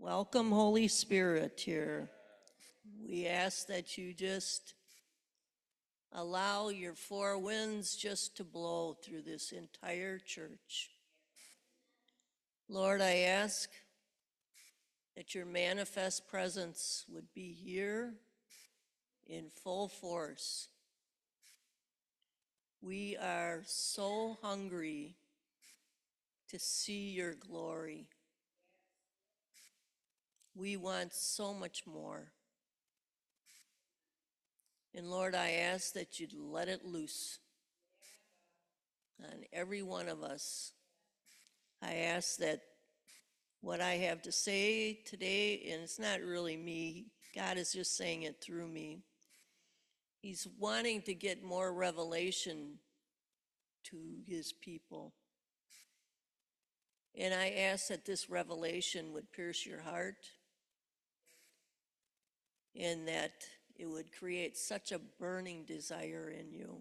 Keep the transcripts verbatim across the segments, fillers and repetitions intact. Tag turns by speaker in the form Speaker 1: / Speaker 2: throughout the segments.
Speaker 1: Welcome, Holy Spirit, here. We ask that you just allow your four winds just to blow through this entire church. Lord, I ask that your manifest presence would be here in full force. We are so hungry to see your glory. We want so much more. And Lord, I ask that you'd let it loose on every one of us. I ask that what I have to say today, and it's not really me, God is just saying it through me. He's wanting to get more revelation to his people. And I ask that this revelation would pierce your heart and that it would create such a burning desire in you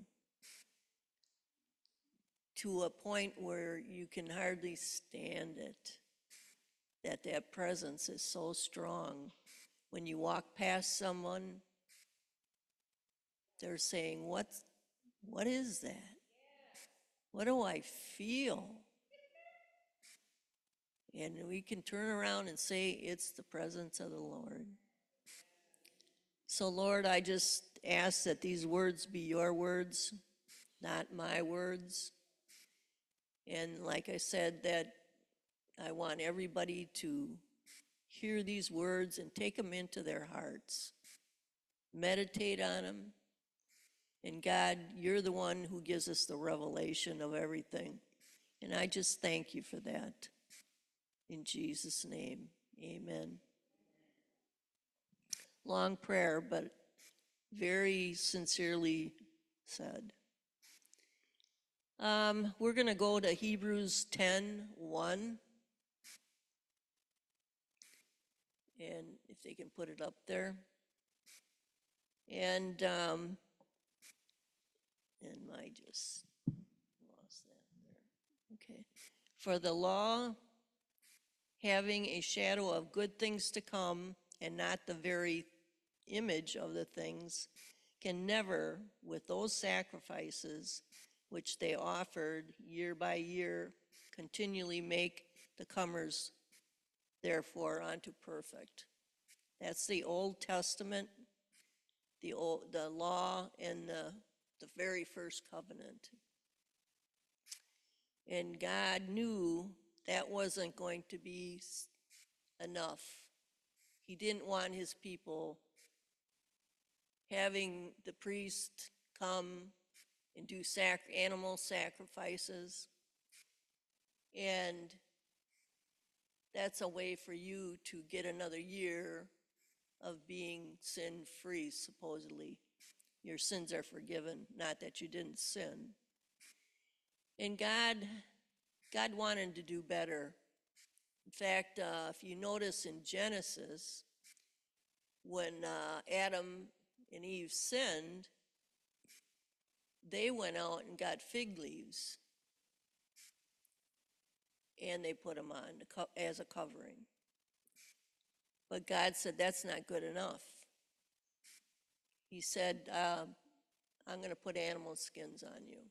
Speaker 1: to a point where you can hardly stand it, that that presence is so strong. When you walk past someone, they're saying, what, what is that? What do I feel? And we can turn around and say, it's the presence of the Lord. So Lord, I just ask that these words be your words, not my words. And like I said, that I want everybody to hear these words and take them into their hearts. Meditate on them. And God, you're the one who gives us the revelation of everything. And I just thank you for that. In Jesus' name, amen. Long prayer, but very sincerely said. Um, we're going to go to Hebrews ten one. And if they can put it up there. And, um, and I just lost that there. Okay. For the law, having a shadow of good things to come and not the very image of the things, can never, with those sacrifices which they offered year by year, continually make the comers therefore unto perfect. That's the Old Testament, the old, the law, and the, the very first covenant. And God knew that wasn't going to be enough. He didn't want his people having the priest come and do sac animal sacrifices. And that's a way for you to get another year of being sin-free, supposedly. Your sins are forgiven, not that you didn't sin. And God, God wanted to do better. In fact, uh, if you notice in Genesis, when uh, Adam and Eve sinned, they went out and got fig leaves and they put them on as a covering. But God said, that's not good enough. He said, uh, I'm going to put animal skins on you.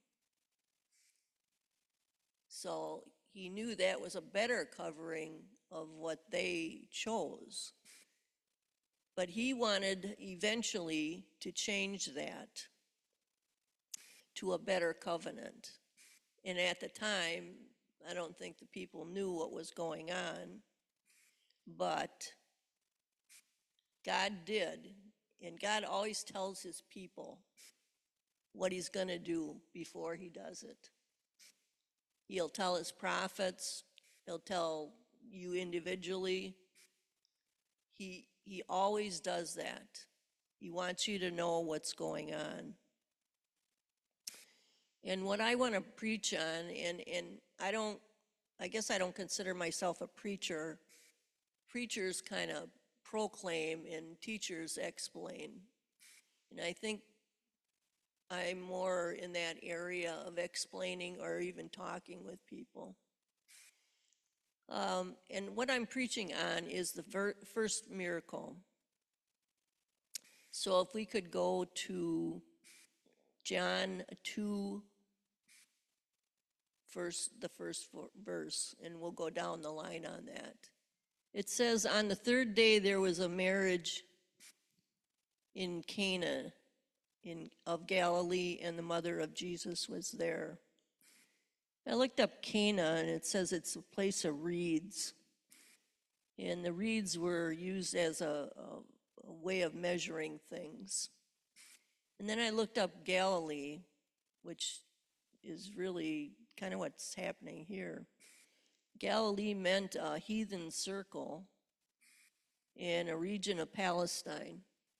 Speaker 1: So he knew that was a better covering of what they chose. But he wanted eventually to change that to a better covenant. And at the time, I don't think the people knew what was going on, but God did. And God always tells his people what he's going to do before he does it. He'll tell his prophets, he'll tell you individually. He, he always does that. He wants you to know what's going on. And what I want to preach on, and, and I don't, I guess I don't consider myself a preacher. Preachers kind of proclaim and teachers explain. And I think I'm more in that area of explaining or even talking with people. Um, and what I'm preaching on is the ver- first miracle. So if we could go to John two, first, the first verse, and we'll go down the line on that. It says, on the third day there was a marriage in Cana in, of Galilee, and the mother of Jesus was there. I looked up Cana, and it says it's a place of reeds. And the reeds were used as a, a, a way of measuring things. And then I looked up Galilee, which is really kind of what's happening here. Galilee meant a heathen circle in a region of Palestine.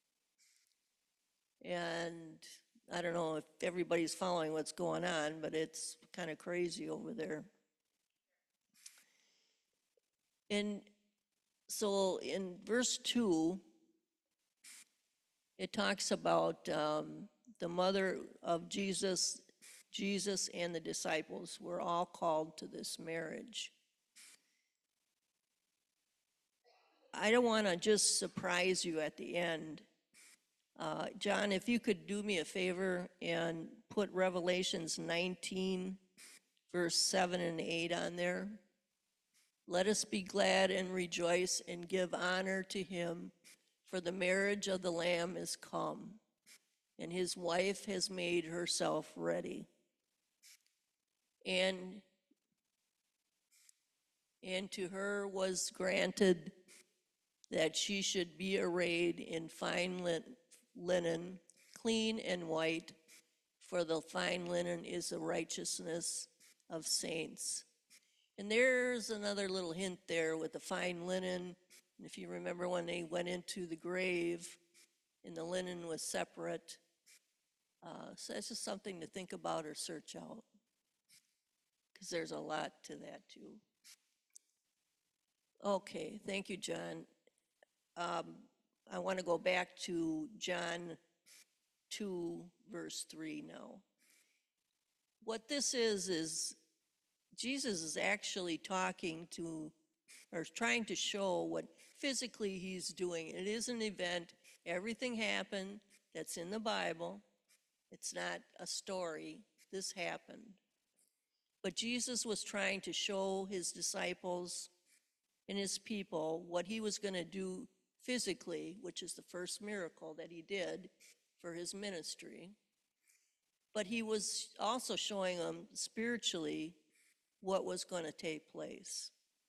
Speaker 1: And I don't know if everybody's following what's going on, but it's kind of crazy over there. And so in verse two, it talks about um, the mother of Jesus, Jesus and the disciples were all called to this marriage. I don't want to just surprise you at the end. Uh, John, if you could do me a favor and put Revelations nineteen, verse seven and eight on there. Let us be glad and rejoice and give honor to him, for the marriage of the Lamb is come, and his wife has made herself ready. And, and to her was granted that she should be arrayed in fine linen, clean and white, for the fine linen is the righteousness of saints. And there's another little hint there with the fine linen. And if you remember when they went into the grave and the linen was separate, uh, so that's just something to think about or search out, because there's a lot to that too. Okay, thank you, John. Um, I want to go back to John two, verse three now. What this is, is Jesus is actually talking to, or trying to show what physically he's doing. It is an event. Everything happened that's in the Bible. It's not a story. This happened. But Jesus was trying to show his disciples and his people what he was going to do physically, which is the first miracle that he did for his ministry. But he was also showing them spiritually what was going to take place.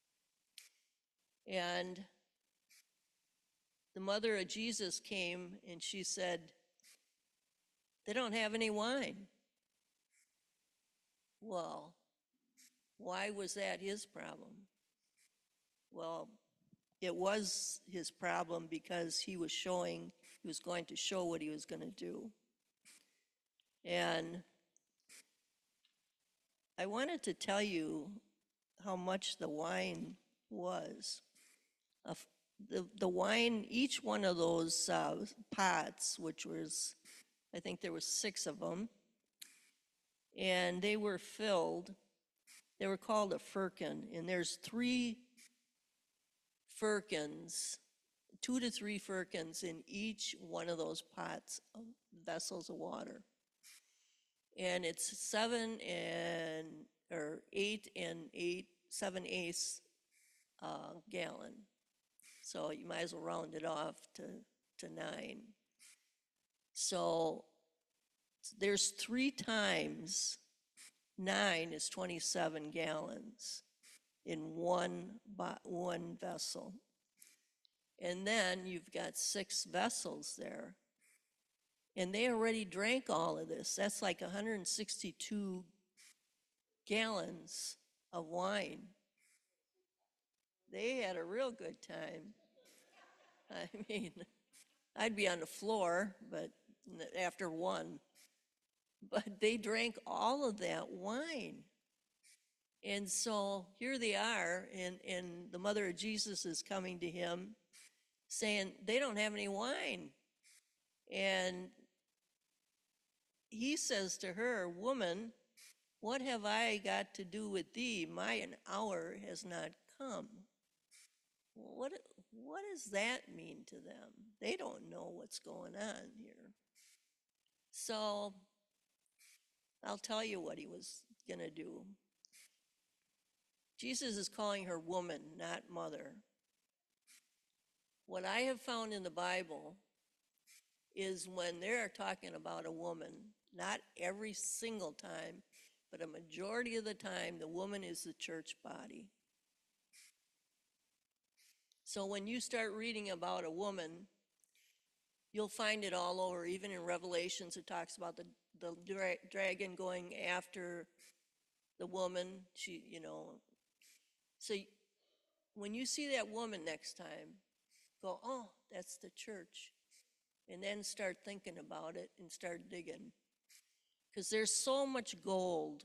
Speaker 1: And the mother of Jesus came and she said, they don't have any wine. Well, why was that his problem? Well, it was his problem because he was showing, he was going to show what he was going to do. And I wanted to tell you how much the wine was. Uh, the, the wine, each one of those uh, pots, which was, I think there was six of them, and they were filled, they were called a firkin, and there's three firkins, two to three firkins in each one of those pots of vessels of water. And it's seven and, or eight and eight, seven eighths uh, gallon. So you might as well round it off to, to nine. So there's three times nine is twenty-seven gallons in one, one vessel. And then you've got six vessels there. And they already drank all of this. That's like one hundred sixty-two gallons of wine. They had a real good time. I mean, I'd be on the floor, but after one. But they drank all of that wine. And so here they are, and, and the mother of Jesus is coming to him saying, they don't have any wine. And he says to her, woman, what have I got to do with thee? My hour has not come. Well, What, what does that mean to them? They don't know what's going on here. So I'll tell you what he was going to do. Jesus is calling her woman, not mother. What I have found in the Bible is when they're talking about a woman, not every single time, but a majority of the time, the woman is the church body. So when you start reading about a woman, you'll find it all over. Even in Revelations, it talks about the, the dra- dragon going after the woman. She, you know. So when you see that woman next time, go, oh, that's the church. And then start thinking about it and start digging. Because there's so much gold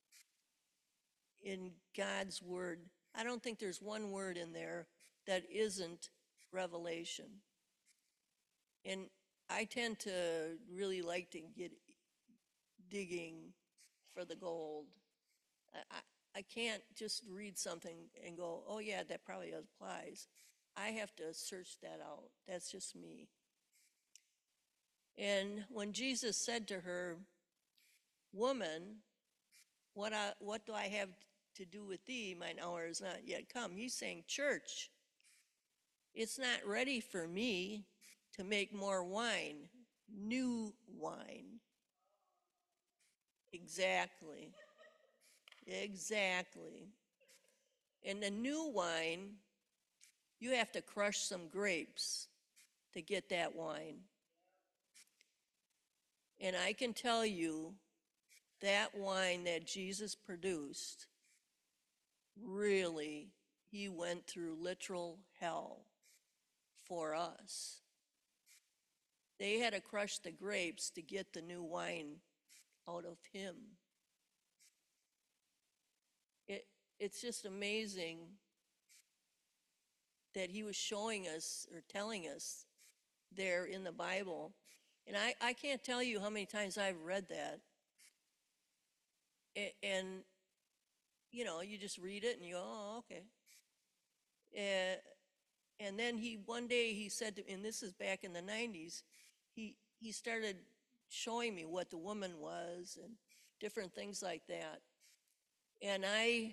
Speaker 1: in God's word. I don't think there's one word in there that isn't revelation. And I tend to really like to get digging for the gold. I, I, I can't just read something and go, oh yeah, that probably applies. I have to search that out. That's just me. And when Jesus said to her, woman, what, I, what do I have to do with thee? Mine hour is not yet come. He's saying, church, it's not ready for me to make more wine, new wine. Exactly. Exactly. And the new wine, you have to crush some grapes to get that wine. And I can tell you that wine that Jesus produced, really, he went through literal hell for us. They had to crush the grapes to get the new wine out of him. It, it's just amazing that he was showing us or telling us there in the Bible. And I, I can't tell you how many times I've read that. A- And, you know, you just read it and you go, oh, okay. Uh, and then he, one day he said, to, and this is back in the nineties, he, he started showing me what the woman was and different things like that. And I,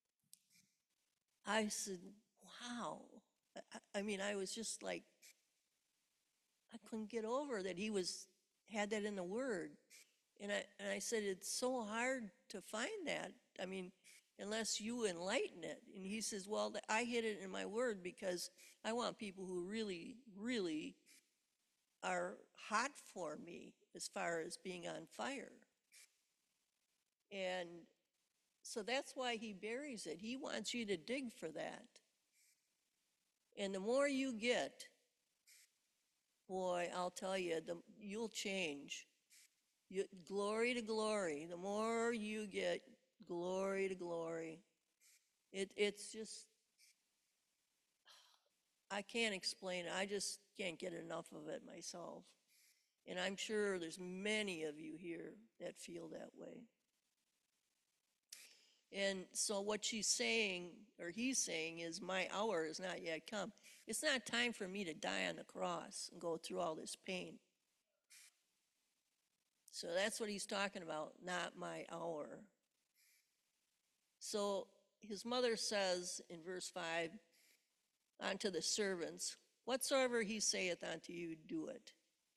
Speaker 1: I said, wow. I, I mean, I was just like, I couldn't get over that he was, had that in the Word. And I, and I said, it's so hard to find that. I mean, unless you enlighten it. And he says, well, I hid it in my Word because I want people who really, really are hot for me as far as being on fire. And so that's why he buries it. He wants you to dig for that. And the more you get, boy, I'll tell you, the, you'll change. You, glory to glory. The more you get, glory to glory. It, it's just, I can't explain it. I just can't get enough of it myself. And I'm sure there's many of you here that feel that way. And so what she's saying, or he's saying, is my hour is not yet come. It's not time for me to die on the cross and go through all this pain. So that's what he's talking about, not my hour. So his mother says in verse five, unto the servants, whatsoever he saith unto you, do it.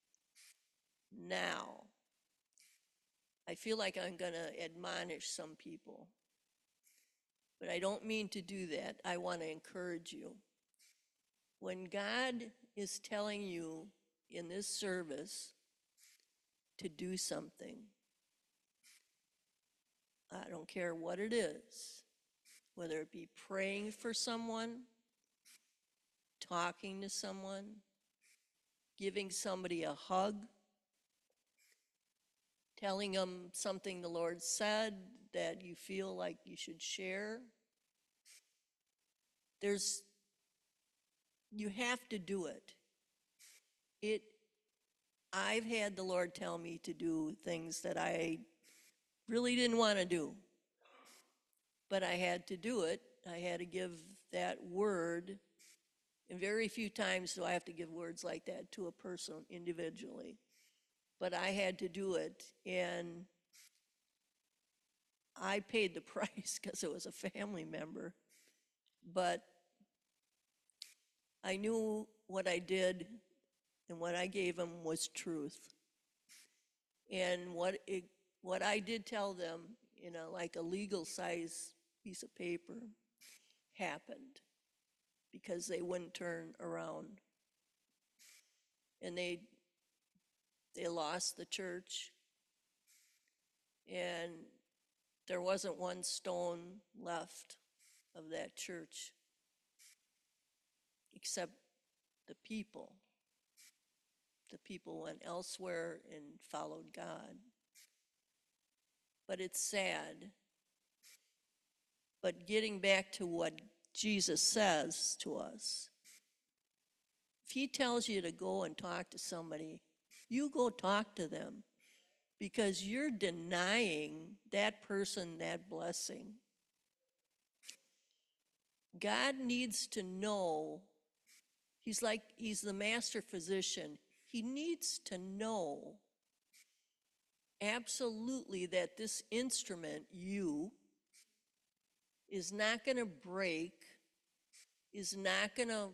Speaker 1: Now, I feel like I'm going to admonish some people, but I don't mean to do that. I want to encourage you. When God is telling you in this service to do something, I don't care what it is, whether it be praying for someone, talking to someone, giving somebody a hug, telling them something the Lord said that you feel like you should share. There's, you have to do it. It, I've had the Lord tell me to do things that I really didn't want to do, but I had to do it. I had to give that word, and very few times do I have to give words like that to a person individually. But I had to do it, and I paid the price because it was a family member. But I knew what I did and what I gave them was truth. And what it, what I did tell them in a like a legal size piece of paper happened because they wouldn't turn around. And they they lost the church, and there wasn't one stone left of that church except the people. The people went elsewhere and followed God. But it's sad. But getting back to what Jesus says to us, if he tells you to go and talk to somebody, you go talk to them, because you're denying that person that blessing. God needs to know. He's like, he's the master physician. He needs to know absolutely that this instrument, you, is not going to break, is not going to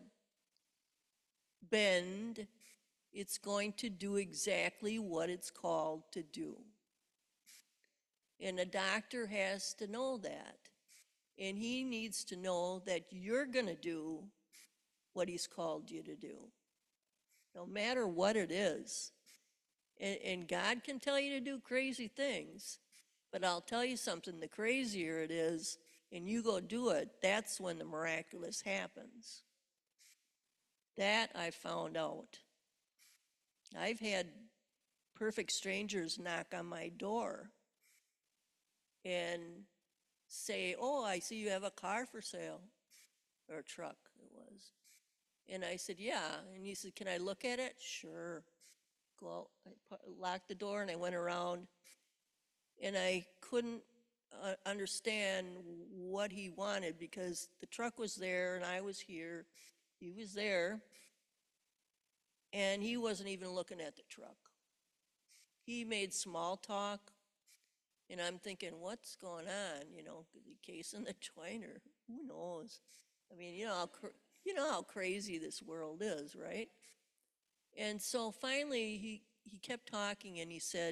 Speaker 1: bend. It's going to do exactly what it's called to do. And a doctor has to know that. And he needs to know that you're going to do what he's called you to do, no matter what it is. And, and God can tell you to do crazy things, but I'll tell you something, the crazier it is, and you go do it, that's when the miraculous happens. That I found out. I've had perfect strangers knock on my door and say, oh, I see you have a car for sale, or a truck it was. And I said, yeah. And he said, can I look at it? Sure. Go out, I pu- locked the door and I went around, and I couldn't uh, understand what he wanted, because the truck was there and I was here. He was there, and he wasn't even looking at the truck. He made small talk, and I'm thinking, what's going on? You know, is he casing the joint, or who knows? I mean, you know how cr- you know how crazy this world is, right? And so finally, he he kept talking, and he said,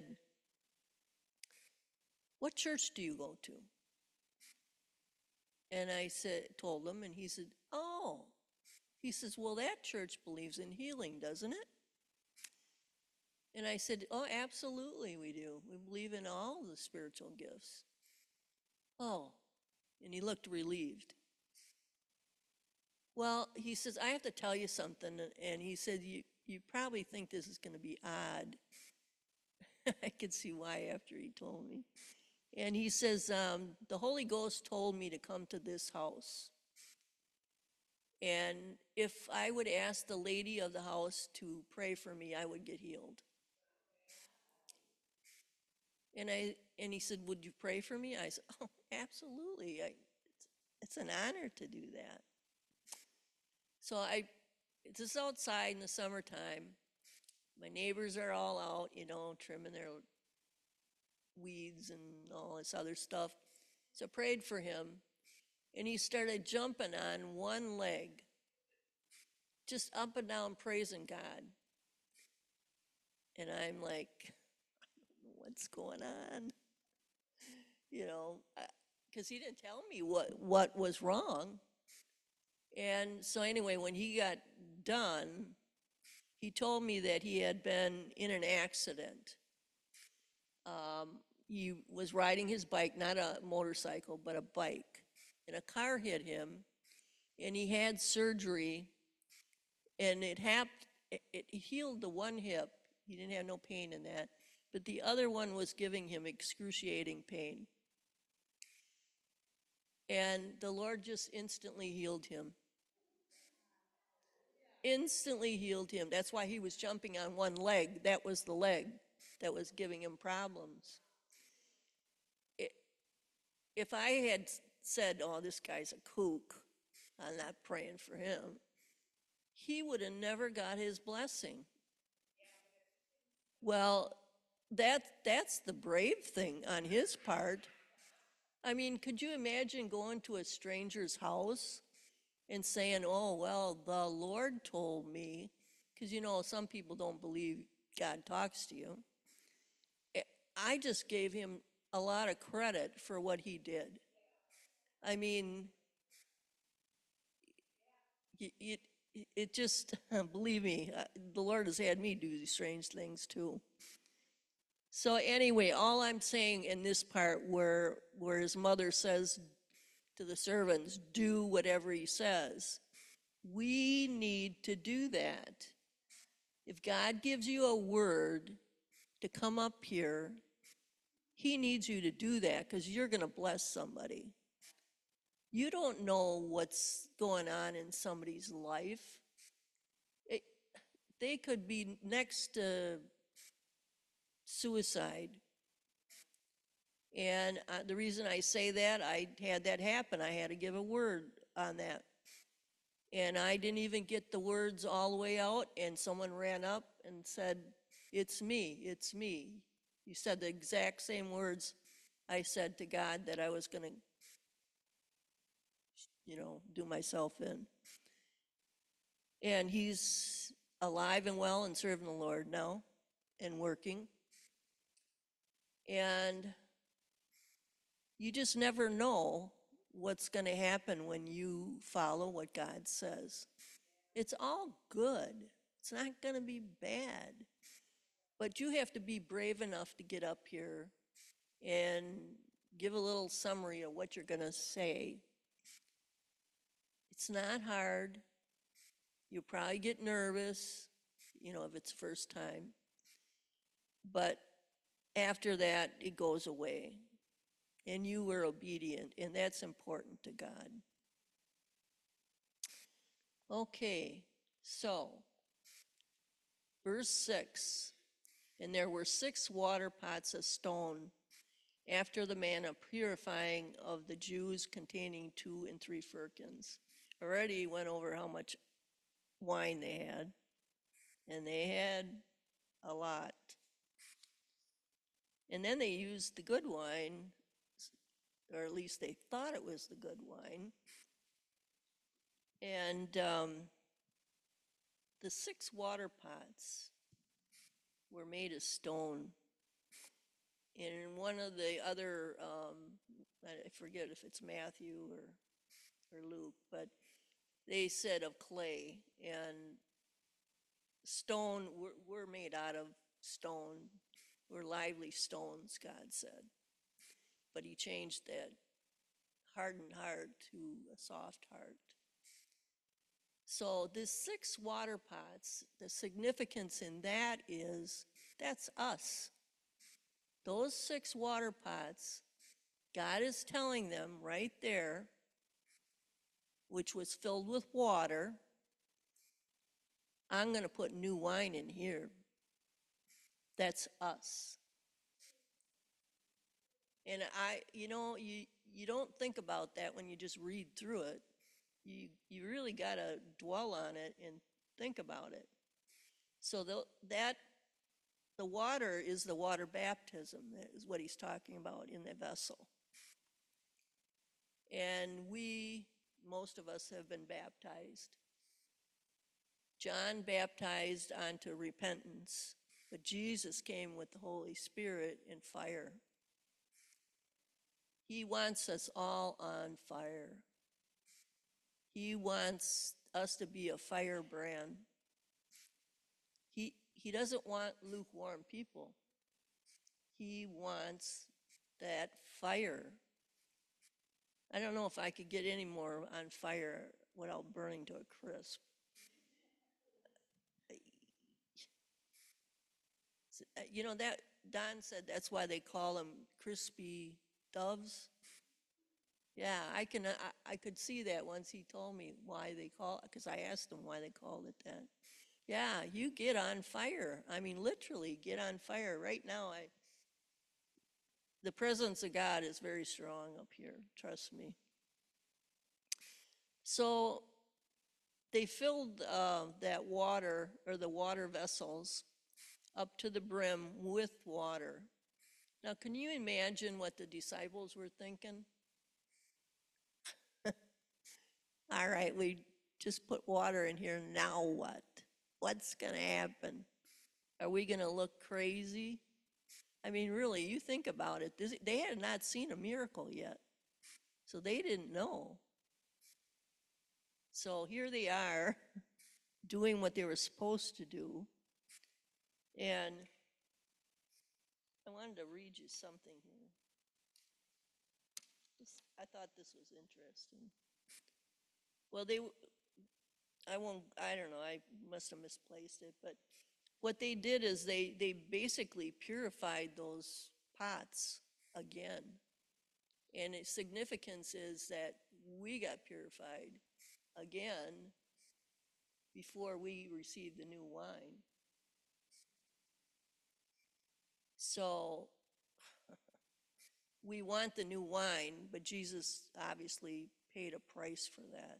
Speaker 1: "What church do you go to?" And I said, told him, and he said, "Oh." He says, "Well, that church believes in healing, doesn't it?" And I said, "Oh, absolutely we do. We believe in all the spiritual gifts." Oh, and he looked relieved. Well, he says, "I have to tell you something." And he said, you, you probably think this is going to be odd. I could see why after he told me. And he says, um, the Holy Ghost told me to come to this house. And if I would ask the lady of the house to pray for me, I would get healed. And I and he said, "Would you pray for me?" I said, "Oh, absolutely. I, it's, it's an honor to do that." So I, it's just outside in the summertime. My neighbors are all out, you know, trimming their weeds and all this other stuff. So I prayed for him, and he started jumping on one leg, just up and down praising God. And I'm like, what's going on? You know, because he didn't tell me what, what was wrong. And so anyway, when he got done, he told me that he had been in an accident. Um, he was riding his bike, not a motorcycle, but a bike. And a car hit him, and he had surgery, and it happened, it, it healed the one hip. He didn't have no pain in that, but the other one was giving him excruciating pain. And the Lord just instantly healed him. Instantly healed him. That's why he was jumping on one leg. That was the leg that was giving him problems. It, if I had said, oh, this guy's a kook, I'm not praying for him. He would have never got his blessing. Well, that, that's the brave thing on his part. I mean, could you imagine going to a stranger's house and saying, oh, well, the Lord told me, because you know, some people don't believe God talks to you. I just gave him a lot of credit for what he did. I mean, it, it just, believe me, the Lord has had me do these strange things too. So anyway, all I'm saying in this part where, where his mother says to the servants, do whatever he says, we need to do that. If God gives you a word to come up here, he needs you to do that because you're going to bless somebody. You don't know what's going on in somebody's life. It, they could be next to suicide. And uh, the reason I say that, I had that happen. I had to give a word on that. And I didn't even get the words all the way out, and someone ran up and said, it's me, it's me. You said the exact same words I said to God that I was going to, you know, do myself in. And he's alive and well and serving the Lord now and working. And you just never know what's going to happen when you follow what God says. It's all good. It's not going to be bad. But you have to be brave enough to get up here and give a little summary of what you're going to say. It's not hard. You'll probably get nervous, you know, if it's first time. But after that, it goes away. And you were obedient, and that's important to God. Okay, so, verse six. And there were six water pots of stone after the manner of purifying of the Jews, containing two and three firkins. Already went over how much wine they had, and they had a lot. And then they used the good wine, or at least they thought it was the good wine. And um, the six water pots were made of stone. And in one of the other, um, I forget if it's Matthew or, or Luke, but they said of clay, and stone, we're, we're made out of stone. We're lively stones, God said. But he changed that hardened heart to a soft heart. So this six water pots, the significance in that is, that's us. Those six water pots, God is telling them right there, which was filled with water, I'm going to put new wine in here. That's us. And I, you know, you, you don't think about that when you just read through it. You, you really got to dwell on it and think about it. So the, that, the water is the water baptism, is what he's talking about in the vessel. And we, most of us have been baptized. John baptized unto repentance, but Jesus came with the Holy Spirit and fire. He wants us all on fire. He wants us to be a firebrand. He, he doesn't want lukewarm people. He wants that fire. I don't know if I could get any more on fire without burning to a crisp. You know, that Don said that's why they call them crispy doves. Yeah, I can. I, I could see that once he told me why they call it, because I asked him why they called it that. Yeah, you get on fire. I mean, literally get on fire. Right now, I. The presence of God is very strong up here. Trust me. So they filled uh, that water, or the water vessels, up to the brim with water. Now, can you imagine what the disciples were thinking? All right, we just put water in here, now what? What's going to happen? Are we going to look crazy? I mean, really, you think about it. This, they had not seen a miracle yet, so they didn't know. So here they are doing what they were supposed to do. And I wanted to read you something here. This, I thought this was interesting. Well, they, I won't, I don't know, I must have misplaced it, but what they did is they, they basically purified those pots again. And its significance is that we got purified again before we received the new wine. So we want the new wine, but Jesus obviously paid a price for that.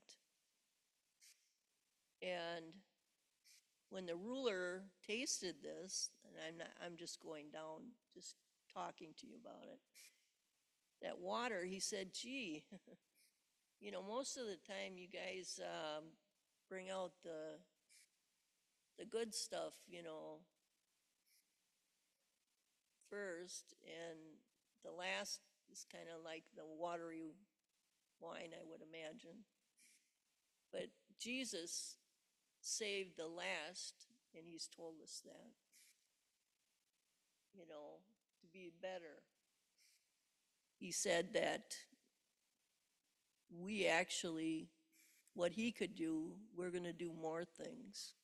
Speaker 1: And when the ruler tasted this, and I'm not, I'm just going down, just talking to you about it, that water, he said, gee, you know, most of the time you guys um, bring out the the good stuff, you know, first, and the last is kind of like the watery wine, I would imagine. But Jesus saved the last, and he's told us that, you know, to be better. He said that we actually, what he could do, we're going to do more things.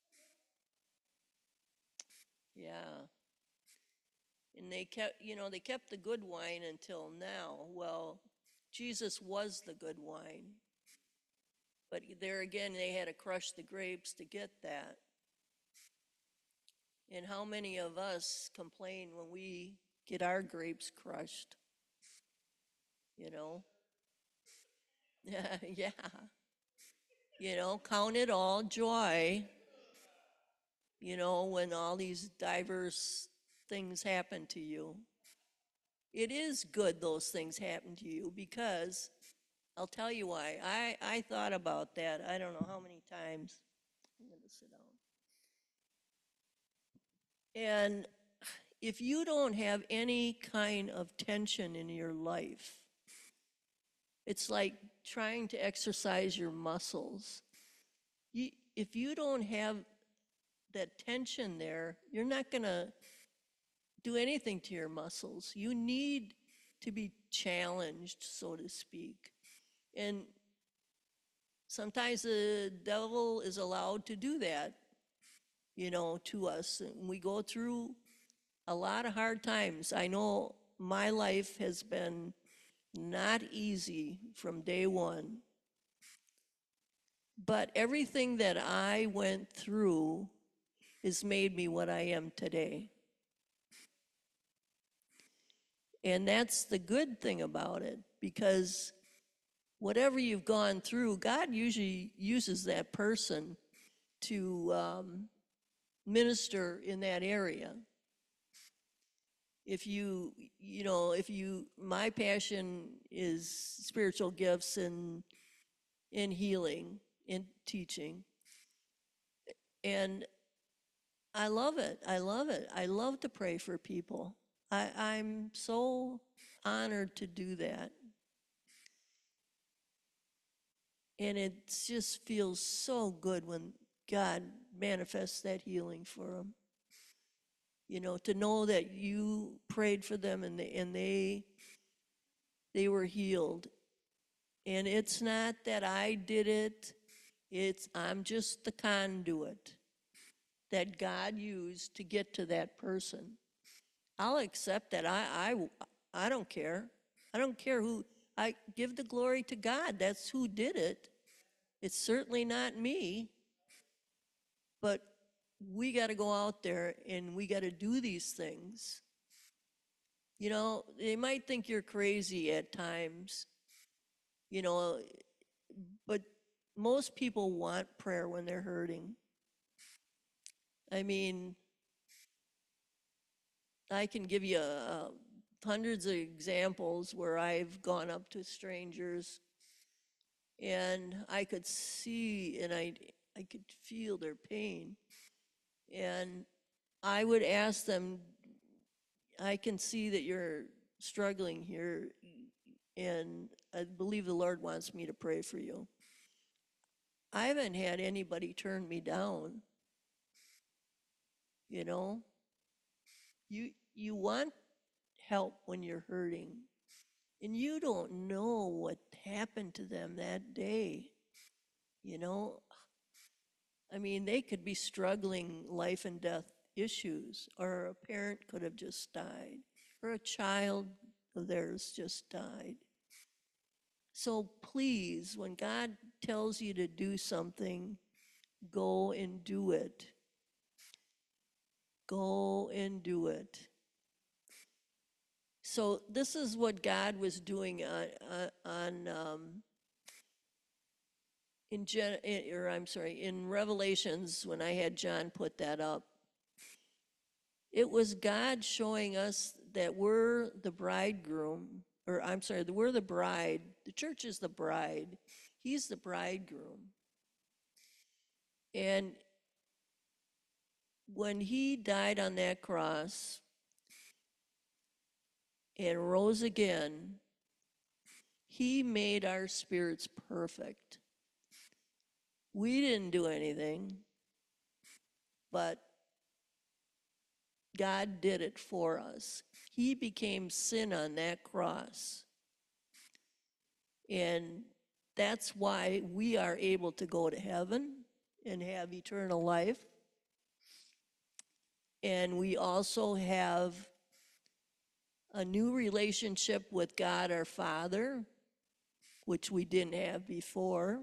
Speaker 1: Yeah. And they kept, you know, they kept the good wine until now. Well, Jesus was the good wine. But there again, they had to crush the grapes to get that. And how many of us complain when we get our grapes crushed? You know? Yeah, yeah. You know, count it all joy, you know, when all these diverse things happen to you. It is good those things happen to you, because I'll tell you why. I, I thought about that I don't know how many times. I'm going to sit down. And if you don't have any kind of tension in your life, it's like trying to exercise your muscles. You, if you don't have that tension there, you're not going to do anything to your muscles. You need to be challenged, so to speak. And sometimes the devil is allowed to do that, you know, to us. And we go through a lot of hard times. I know my life has been not easy from day one. But everything that I went through has made me what I am today. And that's the good thing about it, because whatever you've gone through, God usually uses that person to um, minister in that area. If you, you know, if you, my passion is spiritual gifts and in healing, in teaching. And I love it. I love it. I love to pray for people. I, I'm so honored to do that. And it just feels so good when God manifests that healing for them. You know, to know that you prayed for them and they, and they, they were healed. And it's not that I did it. It's, I'm just the conduit that God used to get to that person. I'll accept that. I, I, I don't care. I don't care who. I give the glory to God. That's who did it. It's certainly not me. But we got to go out there and we got to do these things. You know, they might think you're crazy at times, you know, but most people want prayer when they're hurting. I mean, I can give you uh, hundreds of examples where I've gone up to strangers and I could see and I, I could feel their pain. And I would ask them, I can see that you're struggling here, and I believe the Lord wants me to pray for you. I haven't had anybody turn me down, you know? You, you want help when you're hurting, and you don't know what happened to them that day, you know? I mean, they could be struggling life and death issues, or a parent could have just died, or a child of theirs just died. So please, when God tells you to do something, go and do it. Go and do it. So this is what God was doing on, on um, in Gen, or I'm sorry, in Revelations when I had John put that up. It was God showing us that we're the bridegroom, or I'm sorry, that we're the bride. The church is the bride. He's the bridegroom. And when he died on that cross and rose again, he made our spirits perfect. We didn't do anything, but God did it for us. He became sin on that cross. And that's why we are able to go to heaven and have eternal life. And we also have a new relationship with God our Father, which we didn't have before.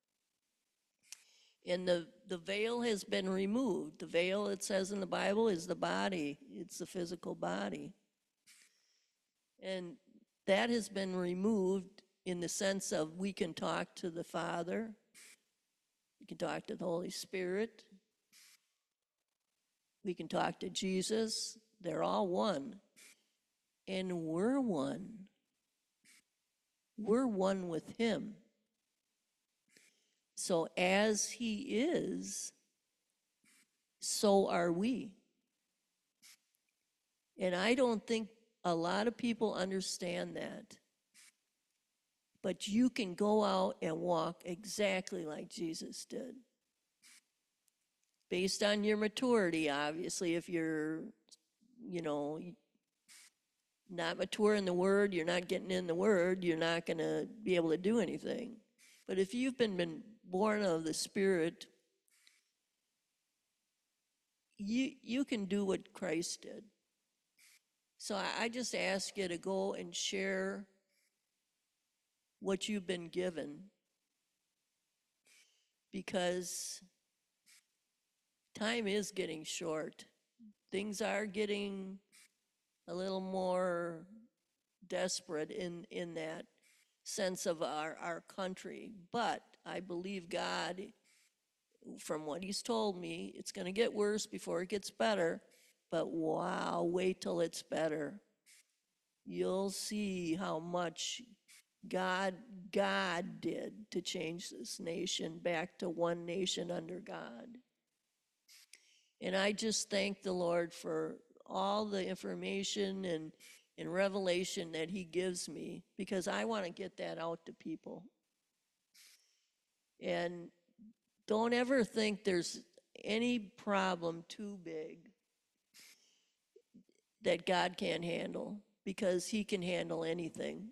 Speaker 1: And the, the veil has been removed. The veil, it says in the Bible, is the body. It's the physical body. And that has been removed in the sense of we can talk to the Father, we can talk to the Holy Spirit, we can talk to Jesus. They're all one. And we're one. We're one with him. So as he is, so are we. And I don't think a lot of people understand that. But you can go out and walk exactly like Jesus did. Based on your maturity, obviously. If you're, you know, not mature in the Word, you're not getting in the Word, you're not going to be able to do anything. But if you've been, been born of the Spirit, you, you can do what Christ did. So I, I just ask you to go and share what you've been given, because time is getting short. Things are getting a little more desperate in, in that sense of our, our country. But I believe God, from what he's told me, it's going to get worse before it gets better. But wow, wait till it's better. You'll see how much God, God did to change this nation back to one nation under God. And I just thank the Lord for all the information and, and revelation that he gives me, because I want to get that out to people. And don't ever think there's any problem too big that God can't handle, because he can handle anything.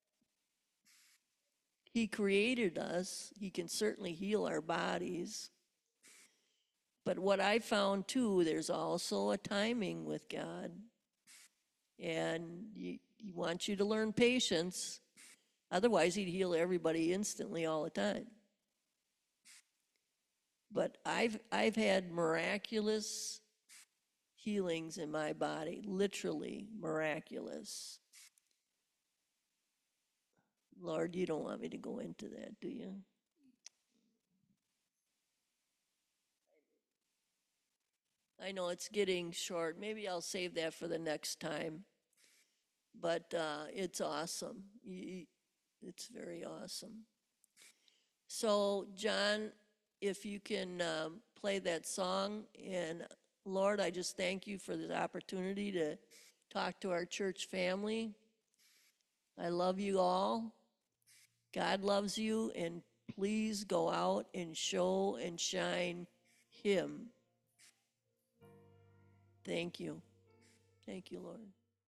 Speaker 1: He created us. He can certainly heal our bodies. But what I found too, there's also a timing with God. And he, he wants you to learn patience. Otherwise, he'd heal everybody instantly all the time. But I've, I've had miraculous healings in my body, literally miraculous. Lord, you don't want me to go into that, do you? I know it's getting short. Maybe I'll save that for the next time. But uh, it's awesome. Y- It's very awesome. So, John, if you can um, play that song, and Lord, I just thank you for the opportunity to talk to our church family. I love you all. God loves you, and please go out and show and shine Him. Thank you. Thank you, Lord.